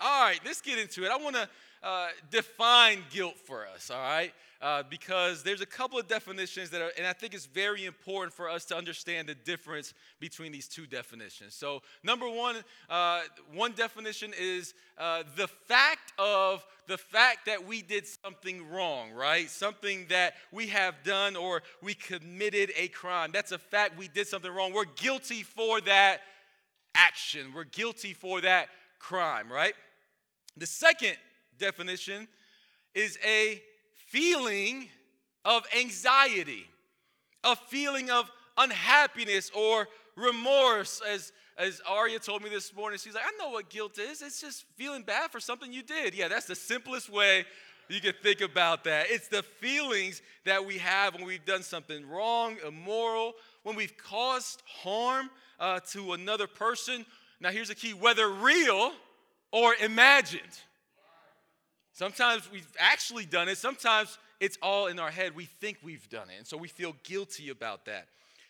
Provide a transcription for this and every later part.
All right, let's get into it. I want to define guilt for us, all right? Because there's a couple of definitions and I think it's very important for us to understand the difference between these two definitions. So, number one, one definition is the fact that we did something wrong, right? Something that we have done or we committed a crime. That's a fact. We did something wrong. We're guilty for that action. We're guilty for that crime, right? The second definition is a feeling of anxiety, a feeling of unhappiness or remorse. As Aria told me this morning, she's like, I know what guilt is. It's just feeling bad for something you did. Yeah, that's the simplest way you can think about that. It's the feelings that we have when we've done something wrong, immoral, when we've caused harm to another person. Now, here's the key, whether real or imagined. Sometimes we've actually done it. Sometimes it's all in our head. We think we've done it, and so we feel guilty about that.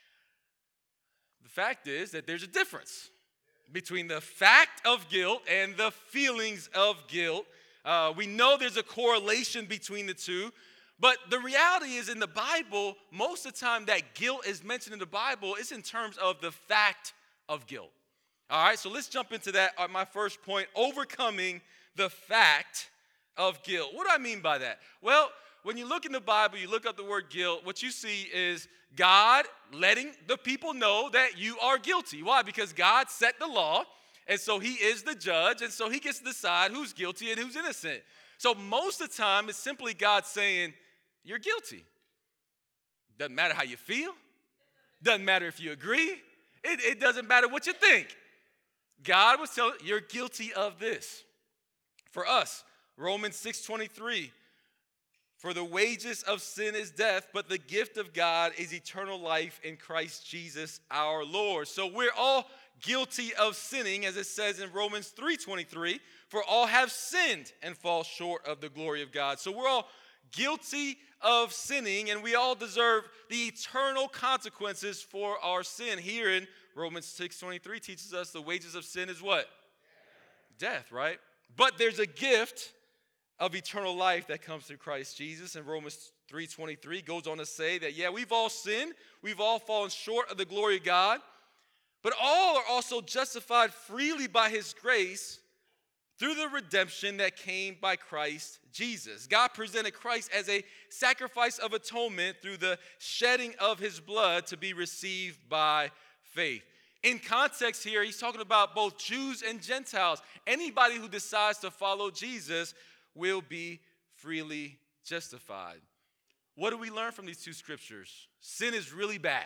The fact is that there's a difference between the fact of guilt and the feelings of guilt. We know there's a correlation between the two, but the reality is in the Bible, most of the time that guilt is mentioned in the Bible is in terms of the fact of guilt. All right, so let's jump into that. My first point, overcoming the fact of guilt. What do I mean by that? Well, when you look in the Bible, you look up the word guilt, what you see is God letting the people know that you are guilty. Why? Because God set the law, and so he is the judge, and so he gets to decide who's guilty and who's innocent. So most of the time, it's simply God saying, you're guilty. Doesn't matter how you feel. Doesn't matter if you agree. It doesn't matter what you think. God was telling you, you're guilty of this. For us, Romans 6:23, for the wages of sin is death, but the gift of God is eternal life in Christ Jesus our Lord. So we're all guilty of sinning, as it says in Romans 3:23, for all have sinned and fall short of the glory of God. So we're all guilty of sinning, and we all deserve the eternal consequences for our sin. Here in Romans 6:23 teaches us the wages of sin is what? Death, right? But there's a gift of eternal life that comes through Christ Jesus. And Romans 3:23 goes on to say that, yeah, we've all sinned. We've all fallen short of the glory of God. But all are also justified freely by his grace through the redemption that came by Christ Jesus. God presented Christ as a sacrifice of atonement through the shedding of his blood to be received by faith. In context here, he's talking about both Jews and Gentiles. Anybody who decides to follow Jesus will be freely justified. What do we learn from these two scriptures? Sin is really bad,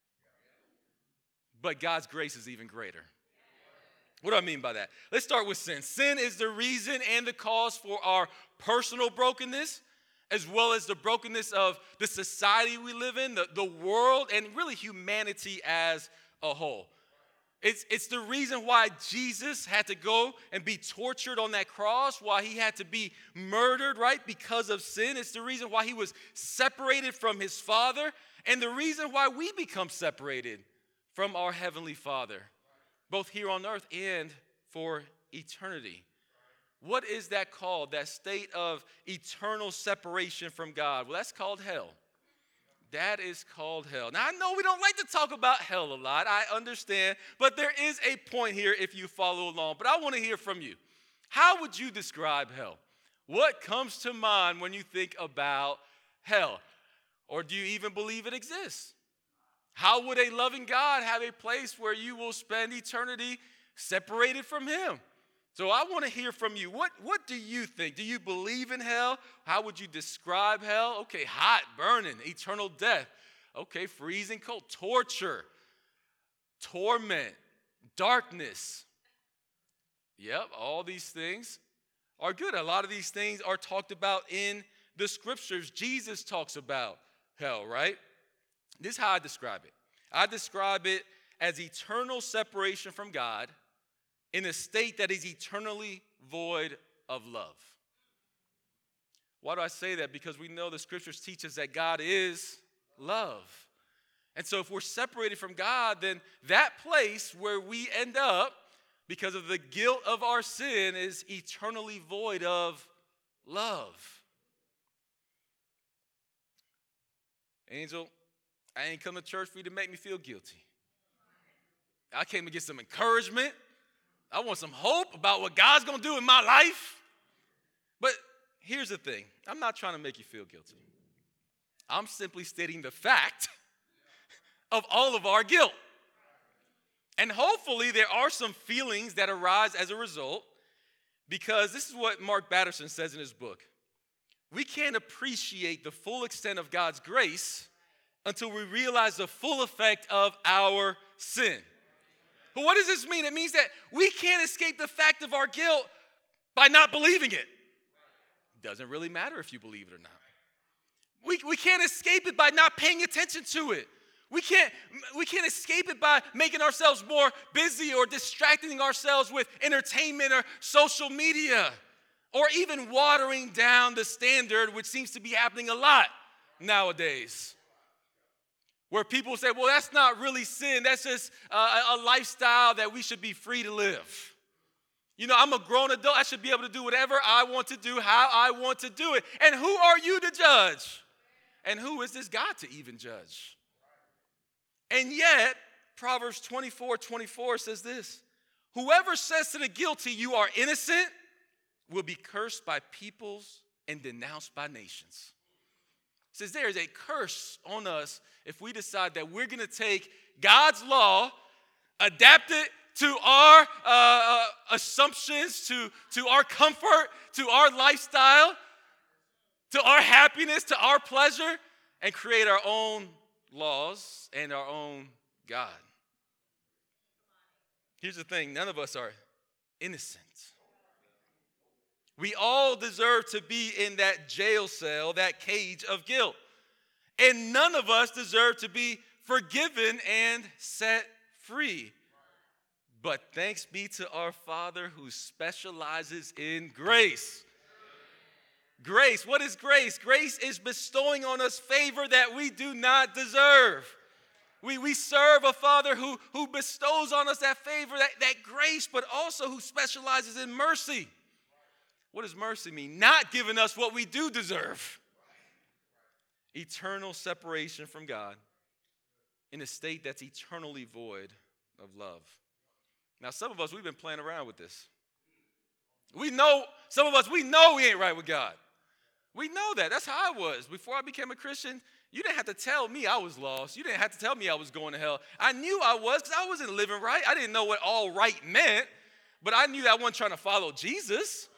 but God's grace is even greater. What do I mean by that? Let's start with sin. Sin is the reason and the cause for our personal brokenness, as well as the brokenness of the society we live in, the world, and really humanity as a whole. It's the reason why Jesus had to go and be tortured on that cross, why he had to be murdered, right, because of sin. It's the reason why he was separated from his Father, and the reason why we become separated from our Heavenly Father, both here on earth and for eternity. What is that called, that state of eternal separation from God? Well, that's called hell. That is called hell. Now, I know we don't like to talk about hell a lot. I understand. But there is a point here if you follow along. But I want to hear from you. How would you describe hell? What comes to mind when you think about hell? Or do you even believe it exists? How would a loving God have a place where you will spend eternity separated from him? So I want to hear from you. What do you think? Do you believe in hell? How would you describe hell? Okay, hot, burning, eternal death. Okay, freezing cold, torture, torment, darkness. Yep, all these things are good. A lot of these things are talked about in the scriptures. Jesus talks about hell, right? This is how I describe it. I describe it as eternal separation from God in a state that is eternally void of love. Why do I say that? Because we know the scriptures teach us that God is love. And so if we're separated from God, then that place where we end up because of the guilt of our sin, is eternally void of love. Angel, I ain't come to church for you to make me feel guilty. I came to get some encouragement. I want some hope about what God's going to do in my life. But here's the thing. I'm not trying to make you feel guilty. I'm simply stating the fact of all of our guilt. And hopefully there are some feelings that arise as a result, because this is what Mark Batterson says in his book. We can't appreciate the full extent of God's grace until we realize the full effect of our sin. But what does this mean? It means that we can't escape the fact of our guilt by not believing it. Doesn't really matter if you believe it or not. We can't escape it by not paying attention to it. We can't escape it by making ourselves more busy or distracting ourselves with entertainment or social media, or even watering down the standard, which seems to be happening a lot nowadays. Where people say, well, that's not really sin. That's just a lifestyle that we should be free to live. You know, I'm a grown adult. I should be able to do whatever I want to do, how I want to do it. And who are you to judge? And who is this God to even judge? And yet, Proverbs 24:24 says this: whoever says to the guilty, you are innocent, will be cursed by peoples and denounced by nations. It says there is a curse on us if we decide that we're going to take God's law, adapt it to our assumptions, to our comfort, to our lifestyle, to our happiness, to our pleasure, and create our own laws and our own God. Here's the thing, none of us are innocent. We all deserve to be in that jail cell, that cage of guilt. And none of us deserve to be forgiven and set free. But thanks be to our Father who specializes in grace. Grace, what is grace? Grace is bestowing on us favor that we do not deserve. We serve a Father who bestows on us that favor, that grace, but also who specializes in mercy. What does mercy mean? Not giving us what we do deserve. Eternal separation from God in a state that's eternally void of love. Now, some of us, we've been playing around with this. Some of us, we know we ain't right with God. We know that. That's how I was. Before I became a Christian, you didn't have to tell me I was lost. You didn't have to tell me I was going to hell. I knew I was, because I wasn't living right. I didn't know what all right meant, but I knew that I wasn't trying to follow Jesus.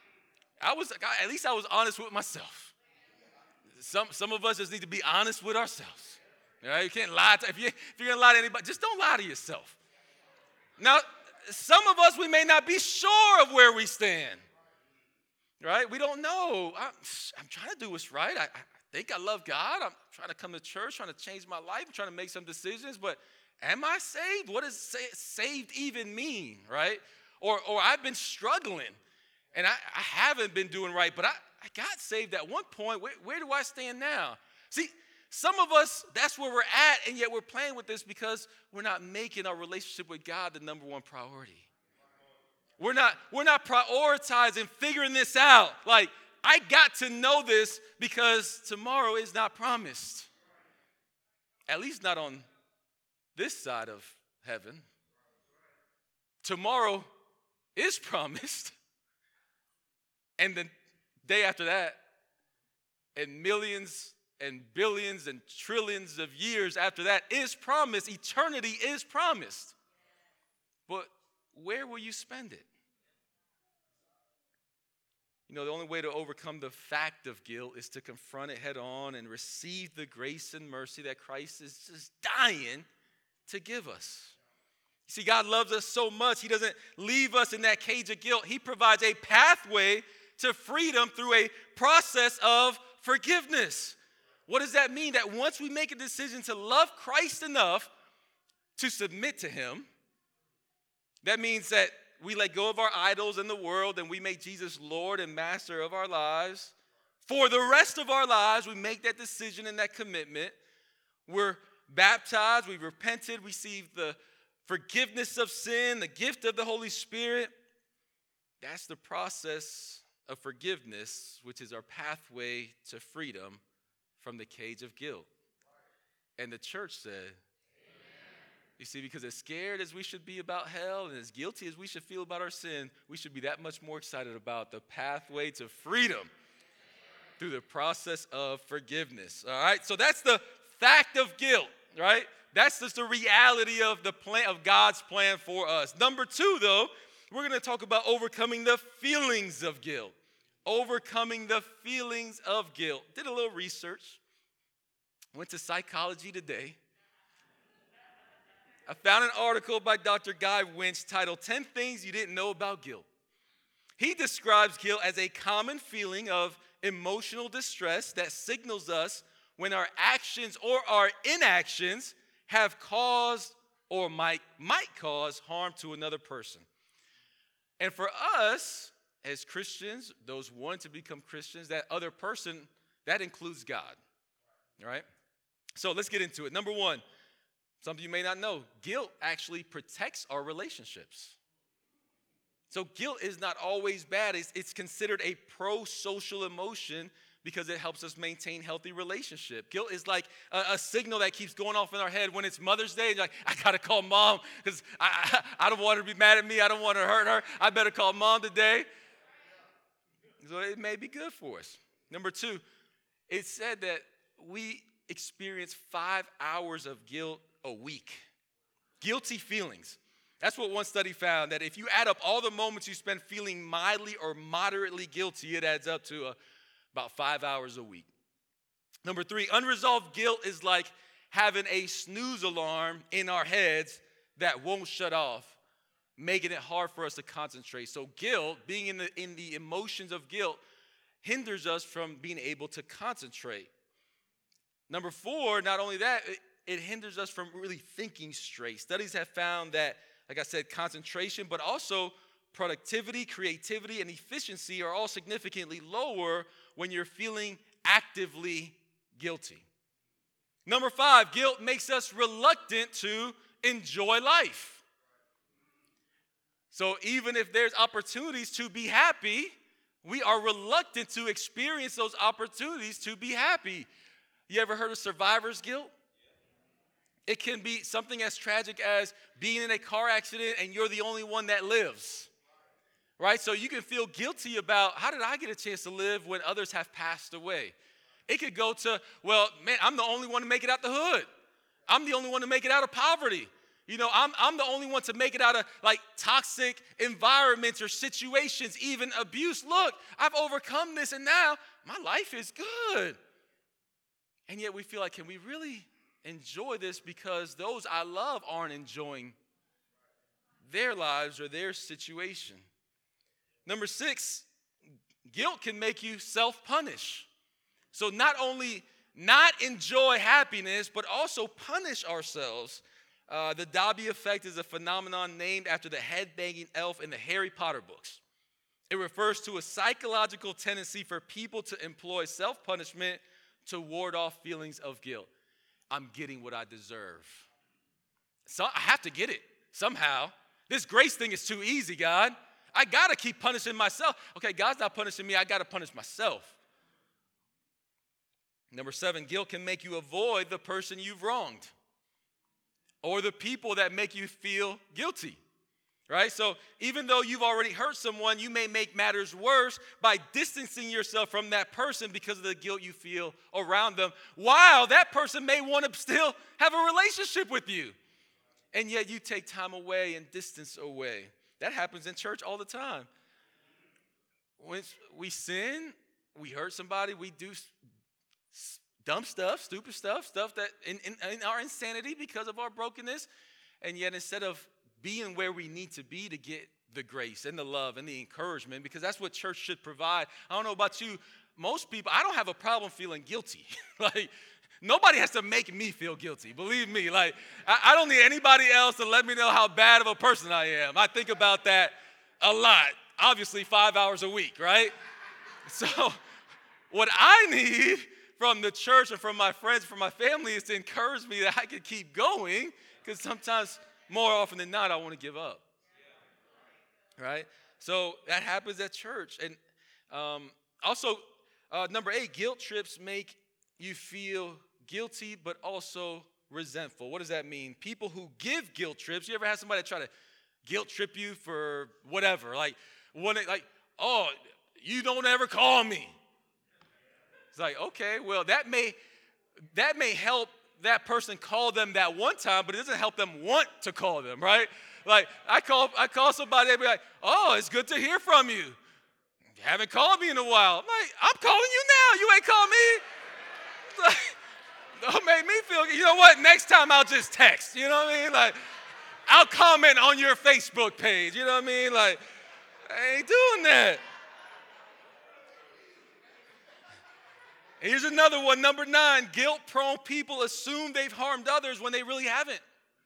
At least I was honest with myself. Some of us just need to be honest with ourselves. You can't lie. If you're going to lie to anybody, just don't lie to yourself. Now, some of us, we may not be sure of where we stand. Right? We don't know. I'm trying to do what's right. I think I love God. I'm trying to come to church, trying to change my life, I'm trying to make some decisions, but am I saved? What does saved even mean, right? Or I've been struggling, and I haven't been doing right, but I got saved at one point. Where do I stand now? See, some of us, that's where we're at, and yet we're playing with this because we're not making our relationship with God the number one priority. We're not prioritizing figuring this out. Like, I got to know this because tomorrow is not promised. At least not on this side of heaven. Tomorrow is promised. And the day after that, and millions and billions and trillions of years after that is promised. Eternity is promised. But where will you spend it? You know, the only way to overcome the fact of guilt is to confront it head on and receive the grace and mercy that Christ is just dying to give us. See, God loves us so much, He doesn't leave us in that cage of guilt. He provides a pathway to freedom through a process of forgiveness. What does that mean? That once we make a decision to love Christ enough to submit to Him, that means that we let go of our idols in the world and we make Jesus Lord and Master of our lives. For the rest of our lives, we make that decision and that commitment. We're baptized, we've repented, received the forgiveness of sin, the gift of the Holy Spirit. That's the process of forgiveness, which is our pathway to freedom from the cage of guilt. And the church said, amen. You see, because as scared as we should be about hell and as guilty as we should feel about our sin, we should be that much more excited about the pathway to freedom through the process of forgiveness. All right, so that's the fact of guilt, right? That's just the reality of the plan of God's plan for us. Number 2, though, we're going to talk about overcoming the feelings of guilt. Overcoming the feelings of guilt. Did a little research. Went to Psychology Today. I found an article by Dr. Guy Winch titled 10 Things You Didn't Know About Guilt. He describes guilt as a common feeling of emotional distress that signals us when our actions or our inactions have caused or might cause harm to another person. And for us, as Christians, those wanting to become Christians, that other person, that includes God. All right? So let's get into it. Number 1, something you may not know, guilt actually protects our relationships. So guilt is not always bad. It's considered a pro-social emotion because it helps us maintain healthy relationship. Guilt is like a signal that keeps going off in our head when it's Mother's Day. You're like, I got to call Mom because I don't want her to be mad at me. I don't want to hurt her. I better call Mom today. So it may be good for us. Number 2, it said that we experience 5 hours of guilt a week. Guilty feelings. That's what one study found, that if you add up all the moments you spend feeling mildly or moderately guilty, it adds up to about 5 hours a week. Number 3, unresolved guilt is like having a snooze alarm in our heads that won't shut off, making it hard for us to concentrate. So guilt, being in the emotions of guilt, hinders us from being able to concentrate. Number 4, not only that, it hinders us from really thinking straight. Studies have found that, like I said, concentration, but also productivity, creativity, and efficiency are all significantly lower when you're feeling actively guilty. Number 5, guilt makes us reluctant to enjoy life. So even if there's opportunities to be happy, we are reluctant to experience those opportunities to be happy. You ever heard of survivor's guilt? It can be something as tragic as being in a car accident and you're the only one that lives, right? So you can feel guilty about, how did I get a chance to live when others have passed away? It could go to, well, man, I'm the only one to make it out the hood. I'm the only one to make it out of poverty. You know, I'm the only one to make it out of like toxic environments or situations, even abuse. Look, I've overcome this and now my life is good. And yet we feel like, can we really enjoy this because those I love aren't enjoying their lives or their situation? Number 6, guilt can make you self-punish. So not only not enjoy happiness, but also punish ourselves. The Dobby effect is a phenomenon named after the head-banging elf in the Harry Potter books. It refers to a psychological tendency for people to employ self-punishment to ward off feelings of guilt. I'm getting what I deserve. So I have to get it somehow. This grace thing is too easy, God. I got to keep punishing myself. Okay, God's not punishing me. I got to punish myself. Number 7, guilt can make you avoid the person you've wronged or the people that make you feel guilty, right? So even though you've already hurt someone, you may make matters worse by distancing yourself from that person because of the guilt you feel around them, while that person may want to still have a relationship with you. And yet you take time away and distance away. That happens in church all the time. When we sin, we hurt somebody, we do dumb stuff, stupid stuff that in our insanity because of our brokenness. And yet instead of being where we need to be to get the grace and the love and the encouragement, because that's what church should provide. I don't know about you, most people, I don't have a problem feeling guilty. Like, nobody has to make me feel guilty. Believe me, like, I don't need anybody else to let me know how bad of a person I am. I think about that a lot. Obviously, 5 hours a week, right? So what I need from the church and from my friends, from my family, is to encourage me that I can keep going, because sometimes more often than not, I want to give up. Right? So that happens at church. And also, number 8, guilt trips make you feel guilty, but also resentful. What does that mean? People who give guilt trips, you ever had somebody try to guilt trip you for whatever? Oh, you don't ever call me. It's like, okay, well, that may help that person call them that one time, but it doesn't help them want to call them, right? Like, I call somebody, they'd be like, oh, it's good to hear from you. You haven't called me in a while. I'm like, I'm calling you now. You ain't called me. Don't make me feel, you know what? Next time I'll just text. You know what I mean? Like, I'll comment on your Facebook page. You know what I mean? Like, I ain't doing that. Here's another one, number 9. Guilt-prone people assume they've harmed others when they really haven't.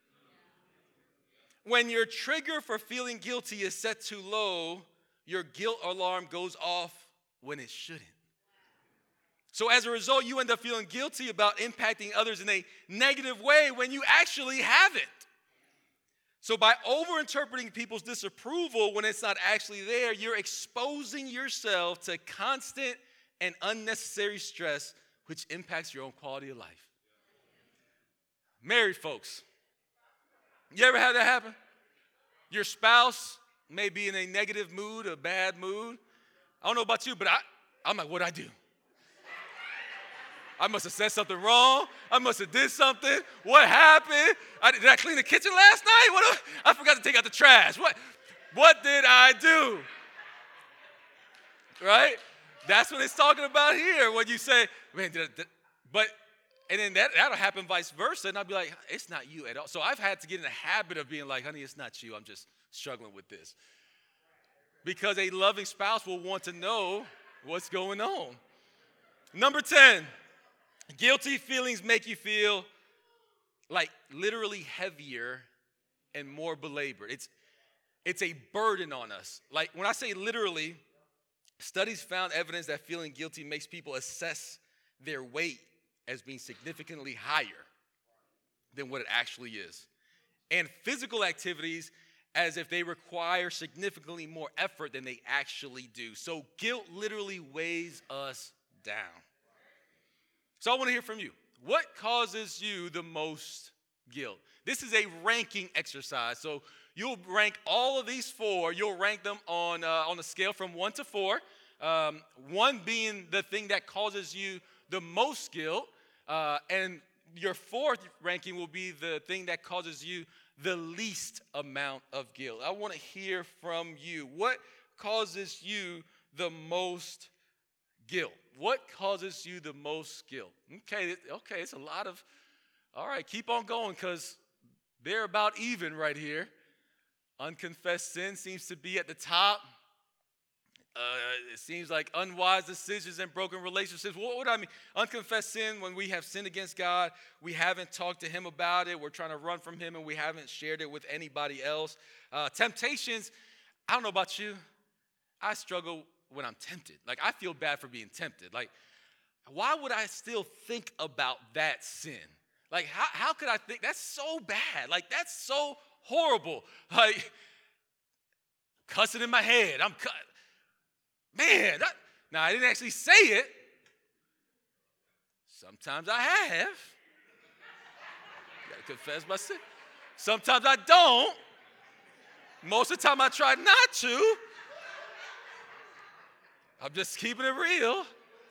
When your trigger for feeling guilty is set too low, your guilt alarm goes off when it shouldn't. So as a result, you end up feeling guilty about impacting others in a negative way when you actually haven't. So by overinterpreting people's disapproval when it's not actually there, you're exposing yourself to constant and unnecessary stress, which impacts your own quality of life. Married folks, you ever had that happen? Your spouse may be in a negative mood, a bad mood. I don't know about you, but I'm like, what'd I do? I must have said something wrong. I must have did something. What happened? Did I clean the kitchen last night? I forgot to take out the trash. What did I do? Right? That's what it's talking about here. When you say, man, and then that'll happen vice versa, and I'll be like, it's not you at all. So I've had to get in the habit of being like, honey, it's not you. I'm just struggling with this. Because a loving spouse will want to know what's going on. Number 10, guilty feelings make you feel like literally heavier and more belabored. It's a burden on us. Like when I say literally, studies found evidence that feeling guilty makes people assess their weight as being significantly higher than what it actually is. And physical activities as if they require significantly more effort than they actually do. So guilt literally weighs us down. So I want to hear from you. What causes you the most guilt? This is a ranking exercise. So you'll rank all of these 4. You'll rank them on a scale from 1 to 4. 1 being the thing that causes you the most guilt. And your 4th ranking will be the thing that causes you the least amount of guilt. I want to hear from you. What causes you the most guilt? What causes you the most guilt? Okay, it's a lot of, all right, keep on going because they're about even right here. Unconfessed sin seems to be at the top. It seems like unwise decisions and broken relationships. What do I mean? Unconfessed sin, when we have sinned against God, we haven't talked to him about it. We're trying to run from him and we haven't shared it with anybody else. Temptations, I don't know about you. I struggle when I'm tempted. Like, I feel bad for being tempted. Like, why would I still think about that sin? Like, how could I think? That's so bad. Like, that's so horrible. Like, cussing in my head. Man, now I didn't actually say it. Sometimes I have. Gotta confess my sin. Sometimes I don't. Most of the time I try not to. I'm just keeping it real.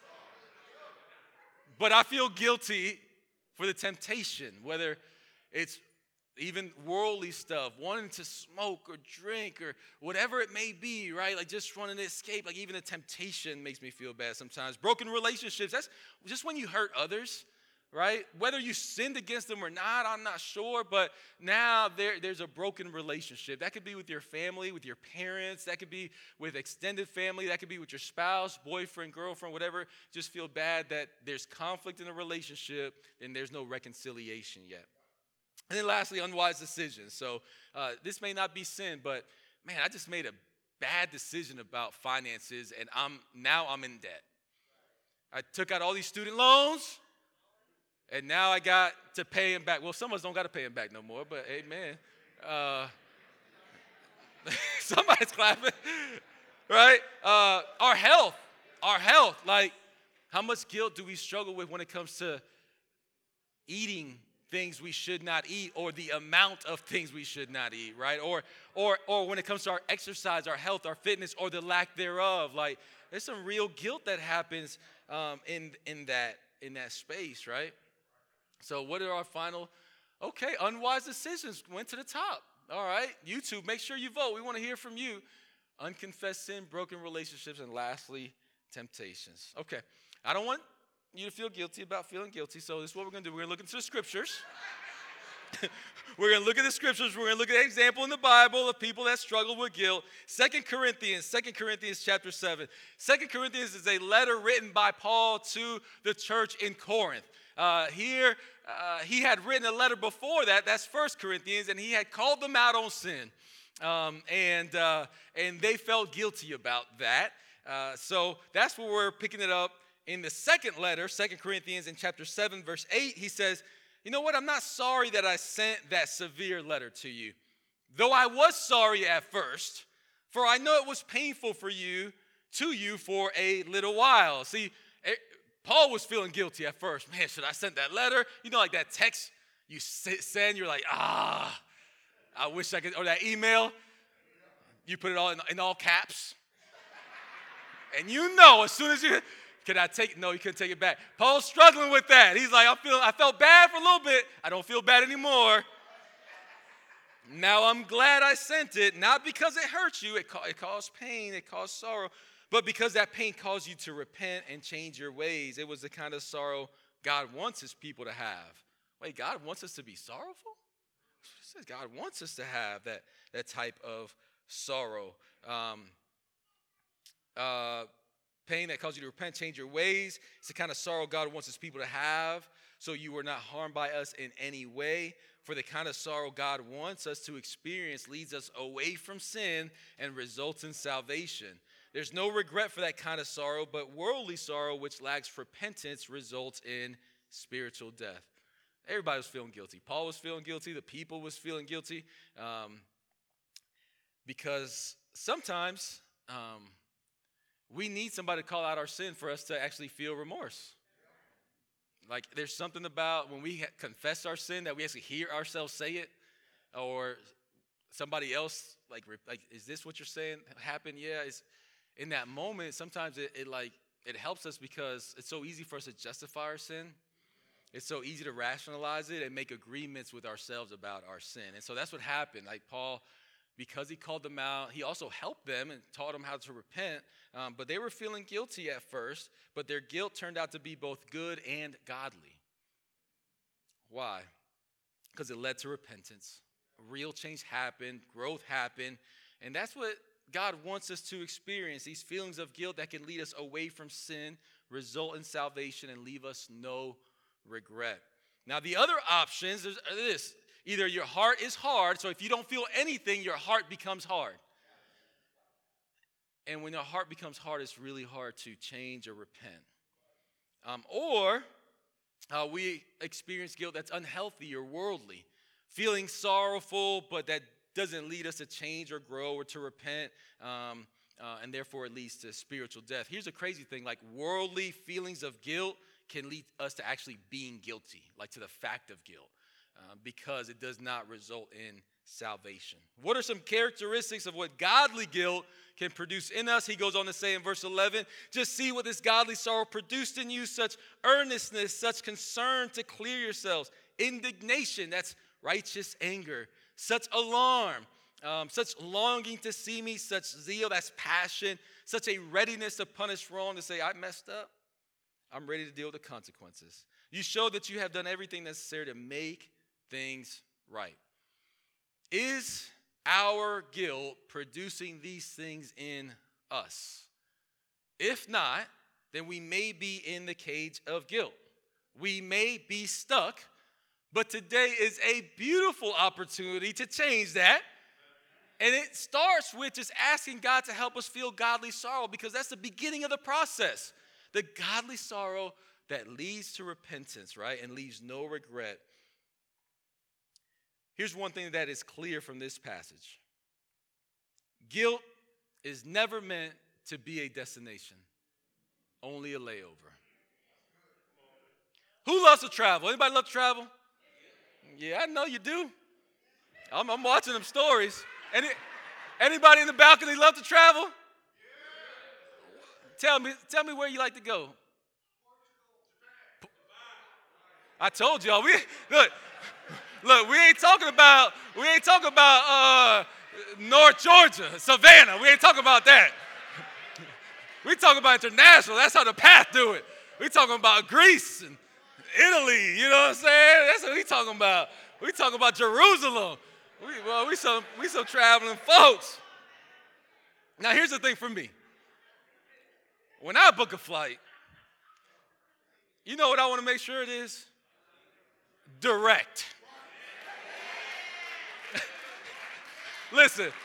But I feel guilty for the temptation, whether it's even worldly stuff, wanting to smoke or drink or whatever it may be, right? Like just wanting to escape. Like even a temptation makes me feel bad sometimes. Broken relationships, that's just when you hurt others, right? Whether you sinned against them or not, I'm not sure. But now there's a broken relationship. That could be with your family, with your parents. That could be with extended family. That could be with your spouse, boyfriend, girlfriend, whatever. Just feel bad that there's conflict in the relationship and there's no reconciliation yet. And then lastly, unwise decisions. So this may not be sin, but man, I just made a bad decision about finances, and I'm in debt. I took out all these student loans, and now I got to pay them back. Well, some of us don't got to pay them back no more, but amen. Uh, somebody's clapping, right? Our health. Like, how much guilt do we struggle with when it comes to eating things we should not eat, or the amount of things we should not eat, right? Or when it comes to our exercise, our health, our fitness, or the lack thereof. Like, there's some real guilt that happens in that space, right? So what are our final? Okay, unwise decisions went to the top. All right, YouTube, make sure you vote. We want to hear from you. Unconfessed sin, broken relationships, and lastly, temptations. Okay, I don't want you to feel guilty about feeling guilty, so this is what we're going to do. We're going to look into the scriptures. We're going to look at the scriptures. We're going to look at an example in the Bible of people that struggle with guilt. 2 Corinthians chapter 7. 2 Corinthians is a letter written by Paul to the church in Corinth. He had written a letter before that. That's 1 Corinthians, and he had called them out on sin. And they felt guilty about that. So that's where we're picking it up in the second letter, 2 Corinthians in chapter 7, verse 8. He says, you know what? I'm not sorry that I sent that severe letter to you, though I was sorry at first, for I know it was painful for you for a little while. See, Paul was feeling guilty at first. Man, should I send that letter? You know, like that text you send, you're like, I wish I could, or that email, you put it all in all caps. And you know, as soon as no, you couldn't take it back. Paul's struggling with that. He's like, I felt bad for a little bit. I don't feel bad anymore. Now I'm glad I sent it, not because it hurt you. It caused pain. It caused sorrow. But because that pain caused you to repent and change your ways. It was the kind of sorrow God wants his people to have. Wait, God wants us to be sorrowful? It says God wants us to have that type of sorrow. Pain that caused you to repent, change your ways. It's the kind of sorrow God wants his people to have, so you were not harmed by us in any way. For the kind of sorrow God wants us to experience leads us away from sin and results in salvation. There's no regret for that kind of sorrow, but worldly sorrow, which lacks repentance, results in spiritual death. Everybody was feeling guilty. Paul was feeling guilty. The people was feeling guilty. Because sometimes we need somebody to call out our sin for us to actually feel remorse. Like, there's something about when we confess our sin that we actually hear ourselves say it, or somebody else, like is this what you're saying happened? Yeah. It's, in that moment, sometimes it helps us because it's so easy for us to justify our sin. It's so easy to rationalize it and make agreements with ourselves about our sin. And so that's what happened. Like Paul, because he called them out, he also helped them and taught them how to repent. But they were feeling guilty at first, but their guilt turned out to be both good and godly. Why? Because it led to repentance. Real change happened, growth happened, and that's what God wants us to experience, these feelings of guilt that can lead us away from sin, result in salvation, and leave us no regret. Now, the other options is this. Either your heart is hard, so if you don't feel anything, your heart becomes hard. And when your heart becomes hard, it's really hard to change or repent. Or we experience guilt that's unhealthy or worldly, feeling sorrowful, but that doesn't lead us to change or grow or to repent, and therefore it leads to spiritual death. Here's a crazy thing, like worldly feelings of guilt can lead us to actually being guilty, like to the fact of guilt, because it does not result in salvation. What are some characteristics of what godly guilt can produce in us? He goes on to say in verse 11, just see what this godly sorrow produced in you, such earnestness, such concern to clear yourselves, indignation, that's righteous anger, such alarm, such longing to see me, such zeal, that's passion, such a readiness to punish wrong, to say, I messed up, I'm ready to deal with the consequences. You show that you have done everything necessary to make things right. Is our guilt producing these things in us? If not, then we may be in the cage of guilt. We may be stuck, but today is a beautiful opportunity to change that. And it starts with just asking God to help us feel godly sorrow, because that's the beginning of the process. The godly sorrow that leads to repentance, right, and leaves no regret. Here's one thing that is clear from this passage. Guilt is never meant to be a destination, only a layover. Who loves to travel? Anybody love to travel? Yeah, I know you do. I'm watching them stories. Anybody in the balcony love to travel? Tell me where you like to go. I told y'all. Look. We ain't talking about North Georgia, Savannah. We ain't talking about that. We talking about international. That's how the path do it. We talking about Greece and Italy. You know what I'm saying? That's what we talking about. We talking about Jerusalem. We some traveling folks. Now here's the thing for me. When I book a flight, you know what I want to make sure it is? Direct. Listen,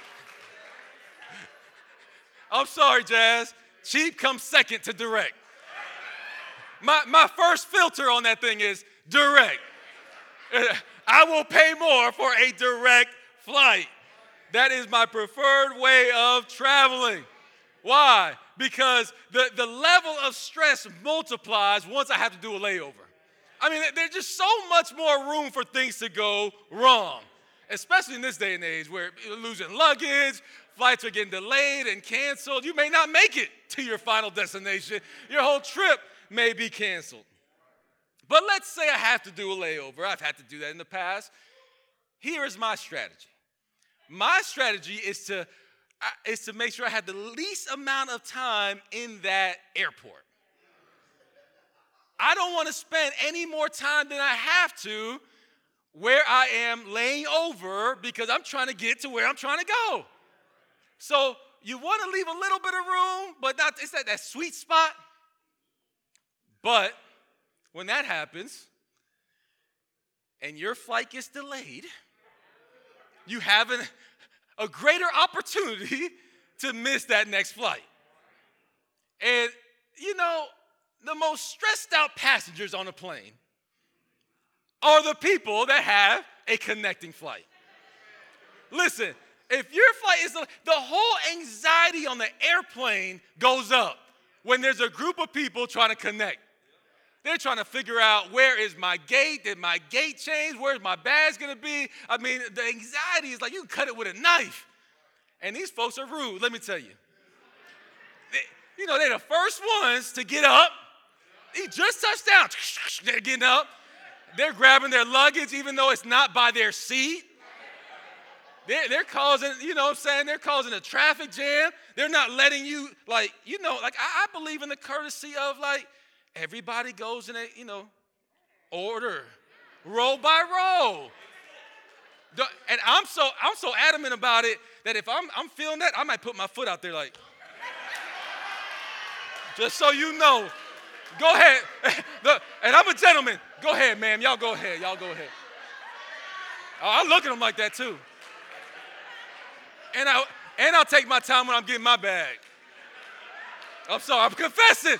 I'm sorry, Jazz. Cheap comes second to direct. My first filter on that thing is direct. I will pay more for a direct flight. That is my preferred way of traveling. Why? Because the level of stress multiplies once I have to do a layover. I mean, there's just so much more room for things to go wrong, especially in this day and age where you're losing luggage, flights are getting delayed and canceled. You may not make it to your final destination. Your whole trip may be canceled. But let's say I have to do a layover. I've had to do that in the past. Here is my strategy. My strategy is to make sure I have the least amount of time in that airport. I don't want to spend any more time than I have to where I am laying over because I'm trying to get to where I'm trying to go. So you want to leave a little bit of room, but not, it's that sweet spot. But when that happens and your flight gets delayed, you have a greater opportunity to miss that next flight. And, you know, the most stressed out passengers on a plane are the people that have a connecting flight. Listen, if your flight is the whole anxiety on the airplane goes up when there's a group of people trying to connect. They're trying to figure out, where is my gate? Did my gate change? Where's my badge going to be? I mean, the anxiety is like you can cut it with a knife. And these folks are rude, let me tell you. They're the first ones to get up. He just touched down. They're getting up. They're grabbing their luggage even though it's not by their seat. They're causing, you know what I'm saying? They're causing a traffic jam. They're not letting you, I believe in the courtesy of, everybody goes in order, row by row. And I'm so adamant about it that if I'm feeling that, I might put my foot out there just so you know. Go ahead. And I'm a gentleman. Go ahead, ma'am. Y'all go ahead. Oh, I look at them like that too. And I'll take my time when I'm getting my bag. I'm sorry. I'm confessing.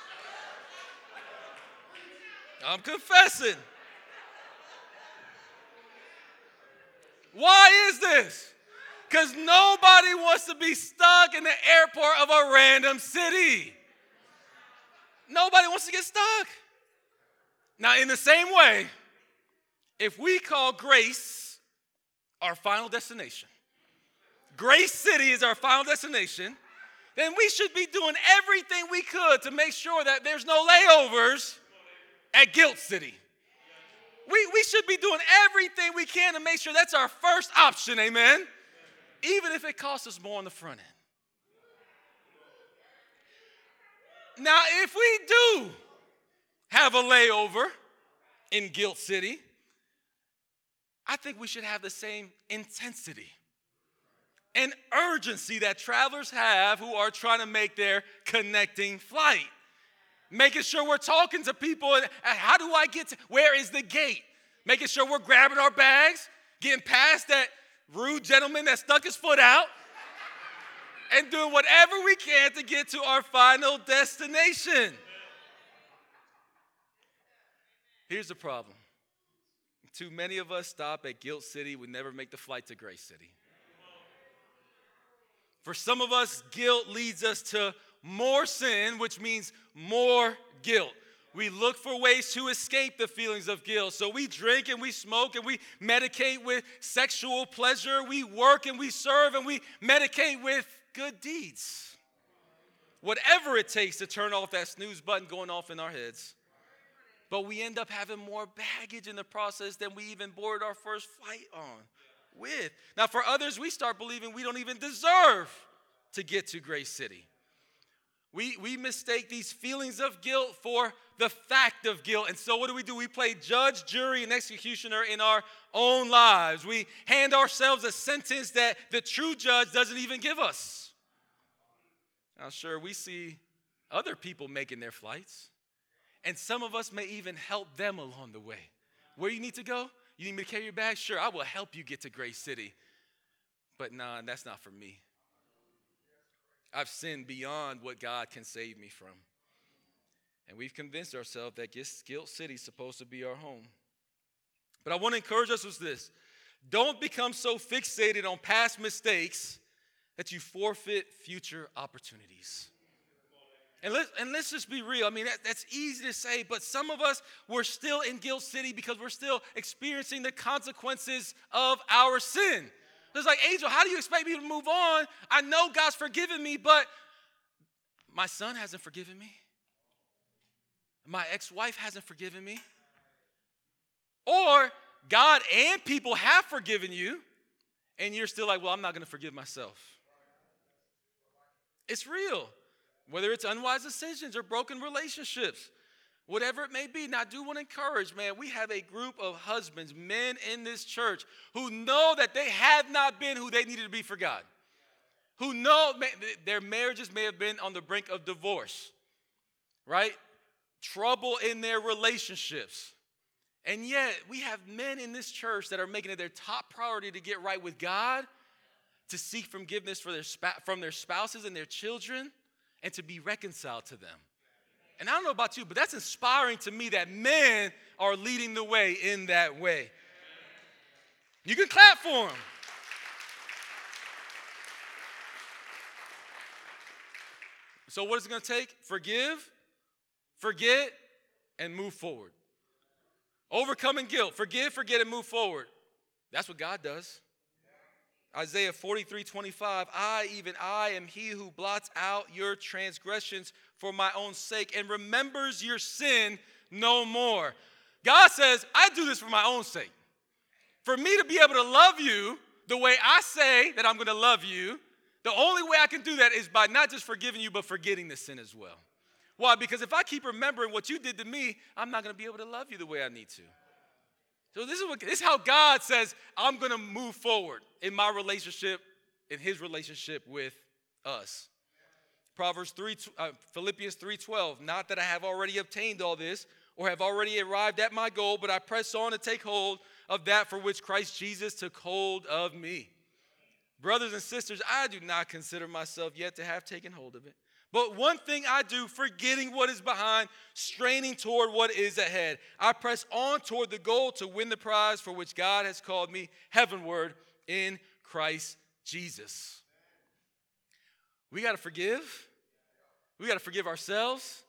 Why is this? Because nobody wants to be stuck in the airport of a random city. Nobody wants to get stuck. Now, in the same way, if we call Grace our final destination, Grace City is our final destination, then we should be doing everything we could to make sure that there's no layovers at Guilt City. We should be doing everything we can to make sure that's our first option, amen? Even if it costs us more on the front end. Now, if we do have a layover in Guilt City, I think we should have the same intensity and urgency that travelers have who are trying to make their connecting flight. Making sure we're talking to people, and how do I get to, where is the gate? Making sure we're grabbing our bags, getting past that rude gentleman that stuck his foot out, and doing whatever we can to get to our final destination. Here's the problem. Too many of us stop at Guilt City. We never make the flight to Grace City. For some of us, guilt leads us to more sin, which means more guilt. We look for ways to escape the feelings of guilt. So we drink and we smoke and we medicate with sexual pleasure. We work and we serve and we medicate with good deeds. Whatever it takes to turn off that snooze button going off in our heads. But we end up having more baggage in the process than we even boarded our first flight on with. Now, for others, we start believing we don't even deserve to get to Grace City. We mistake these feelings of guilt for the fact of guilt. And so what do? We play judge, jury, and executioner in our own lives. We hand ourselves a sentence that the true judge doesn't even give us. Now, sure, we see other people making their flights. And some of us may even help them along the way. Where you need to go? You need me to carry your bag? Sure, I will help you get to Grace City. But nah, that's not for me. I've sinned beyond what God can save me from. And we've convinced ourselves that Guilt City is supposed to be our home. But I want to encourage us with this. Don't become so fixated on past mistakes that you forfeit future opportunities. And let's just be real. I mean, that's easy to say, but some of us, we're still in Guilt City because we're still experiencing the consequences of our sin. It's like, Angel, how do you expect me to move on? I know God's forgiven me, but my son hasn't forgiven me. My ex-wife hasn't forgiven me. Or God and people have forgiven you, and you're still like, well, I'm not going to forgive myself. It's real. Whether it's unwise decisions or broken relationships, whatever it may be. Now, I do want to encourage, man, we have a group of husbands, men in this church, who know that they have not been who they needed to be for God. Who know their marriages may have been on the brink of divorce, right? Trouble in their relationships. And yet, we have men in this church that are making it their top priority to get right with God, to seek forgiveness from their spouses and their children, and to be reconciled to them. And I don't know about you, but that's inspiring to me that men are leading the way in that way. You can clap for them. So what is it going to take? Forgive, forget, and move forward. Overcoming guilt. Forgive, forget, and move forward. That's what God does. Isaiah 43:25, I am he who blots out your transgressions for my own sake and remembers your sin no more. God says, I do this for my own sake. For me to be able to love you the way I say that I'm going to love you, the only way I can do that is by not just forgiving you, but forgetting the sin as well. Why? Because if I keep remembering what you did to me, I'm not going to be able to love you the way I need to. So this is how God says, I'm going to move forward in my relationship, in his relationship with us. Philippians 3:12, not that I have already obtained all this or have already arrived at my goal, but I press on to take hold of that for which Christ Jesus took hold of me. Brothers and sisters, I do not consider myself yet to have taken hold of it. But one thing I do, forgetting what is behind, straining toward what is ahead. I press on toward the goal to win the prize for which God has called me heavenward in Christ Jesus. We got to forgive. We got to forgive ourselves.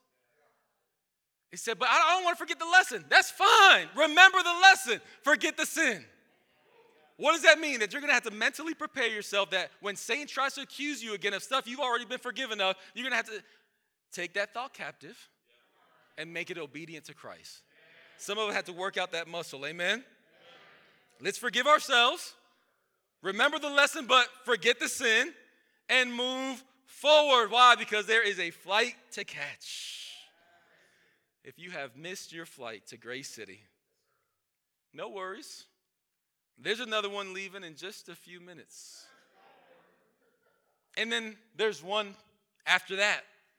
He said, but I don't want to forget the lesson. That's fine. Remember the lesson. Forget the sin. What does that mean? That you're going to have to mentally prepare yourself that when Satan tries to accuse you again of stuff you've already been forgiven of, you're going to have to take that thought captive and make it obedient to Christ. Some of us have to work out that muscle. Amen? Let's forgive ourselves. Remember the lesson, but forget the sin and move forward. Why? Because there is a flight to catch. If you have missed your flight to Grace City, no worries. There's another one leaving in just a few minutes. And then there's one after that.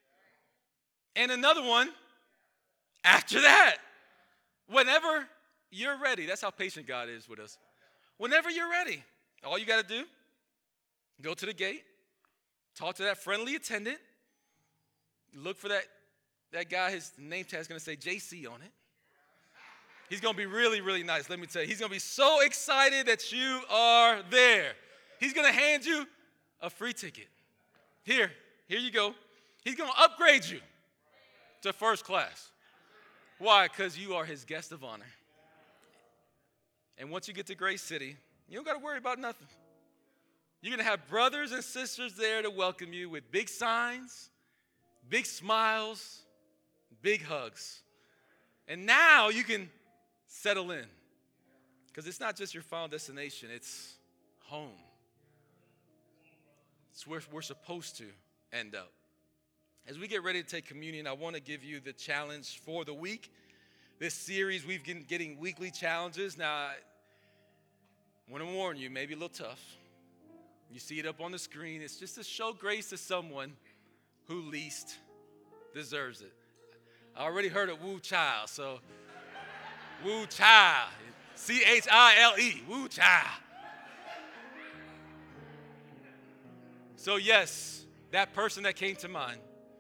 And another one after that. Whenever you're ready. That's how patient God is with us. Whenever you're ready. All you got to do, go to the gate, talk to that friendly attendant, look for that guy, his name tag's going to say JC on it. He's going to be really, really nice. Let me tell you. He's going to be so excited that you are there. He's going to hand you a free ticket. Here you go. He's going to upgrade you to first class. Why? Because you are his guest of honor. And once you get to Grace City, you don't got to worry about nothing. You're going to have brothers and sisters there to welcome you with big signs, big smiles, big hugs. And now you can settle in. Because it's not just your final destination, it's home. It's where we're supposed to end up. As we get ready to take communion, I want to give you the challenge for the week. This series, we've been getting weekly challenges. Now, I want to warn you, maybe a little tough. You see it up on the screen. It's just to show grace to someone who least deserves it. I already heard of Woo Child, so Woo Child, C-H-I-L-E, Woo Child. So yes, that person that came to mind.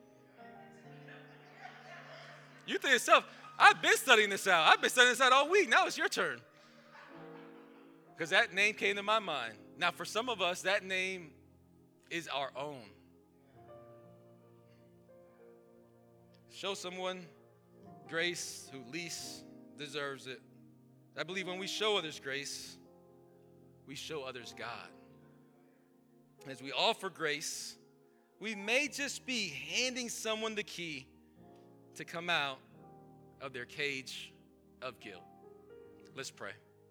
You think yourself, I've been studying this out. I've been studying this out all week. Now it's your turn. Because that name came to my mind. Now for some of us, that name is our own. Show someone grace who least deserves it. I believe when we show others grace, we show others God. As we offer grace, we may just be handing someone the key to come out of their cage of guilt. Let's pray.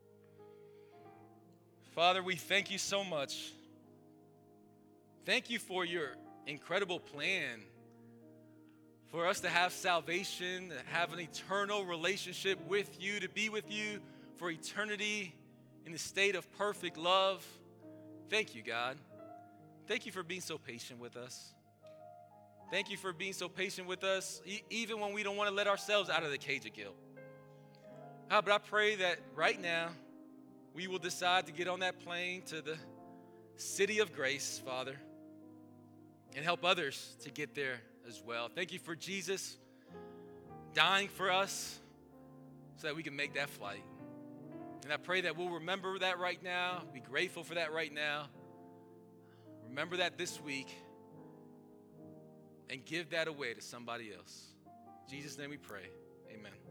Father, we thank you so much. Thank you for your incredible plan for us to have salvation, to have an eternal relationship with you, to be with you for eternity in the state of perfect love. Thank you, God. Thank you for being so patient with us. Thank you for being so patient with us, even when we don't want to let ourselves out of the cage of guilt. But I pray that right now, we will decide to get on that plane to the city of grace, Father, and help others to get there as well. Thank you for Jesus dying for us so that we can make that flight. And I pray that we'll remember that right now, be grateful for that right now. Remember that this week and give that away to somebody else. In Jesus' name we pray. Amen.